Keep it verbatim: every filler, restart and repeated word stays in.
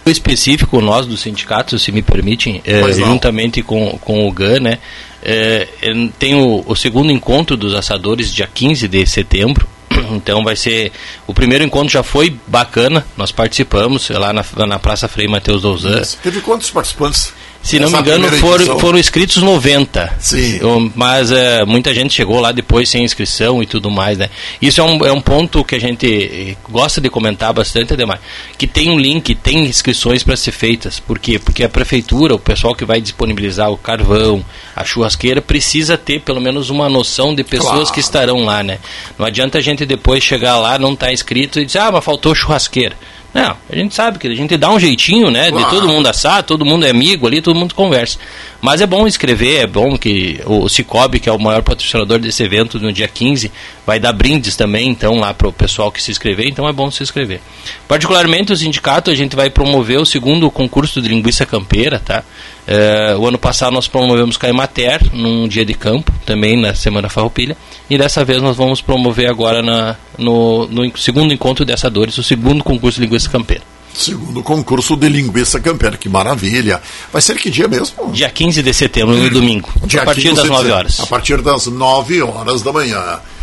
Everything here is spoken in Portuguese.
específico nós do sindicato, se me permitem, é, juntamente com, com o G A N, né, é, tem o, o segundo encontro dos assadores dia quinze de setembro. Então vai ser, o primeiro encontro já foi bacana, nós participamos lá na, na Praça Frei Mateus Douzan. Teve quantos participantes? Se não me engano, foram, foram inscritos noventa. Sim. Eu, mas é, muita gente chegou lá depois sem inscrição e tudo mais, né? Isso é um, é um ponto que a gente gosta de comentar bastante, Ademar, que tem um link, tem inscrições para ser feitas. Por quê? Porque a prefeitura, o pessoal que vai disponibilizar o carvão, a churrasqueira, precisa ter pelo menos uma noção de pessoas claro. que estarão lá, né? Não adianta a gente depois chegar lá, não estar tá inscrito e dizer, ah, mas faltou churrasqueira. Não, a gente sabe que a gente dá um jeitinho, né, de todo mundo assar, todo mundo é amigo ali, todo mundo conversa. Mas é bom escrever, é bom que o Cicobi, que é o maior patrocinador desse evento, no dia quinze, vai dar brindes também, então, lá para o pessoal que se inscrever, então é bom se inscrever. Particularmente o sindicato, a gente vai promover o segundo concurso de linguiça campeira, tá? É, o ano passado nós promovemos Caimater, num dia de campo, também na Semana Farroupilha, e dessa vez nós vamos promover agora na, no, no segundo encontro de assadores, o segundo concurso de linguiça campeira. Segundo concurso de linguiça campeira, que maravilha. Vai ser que dia mesmo? Dia quinze de setembro, no domingo, dia a partir das nove horas. A partir das nove horas da manhã.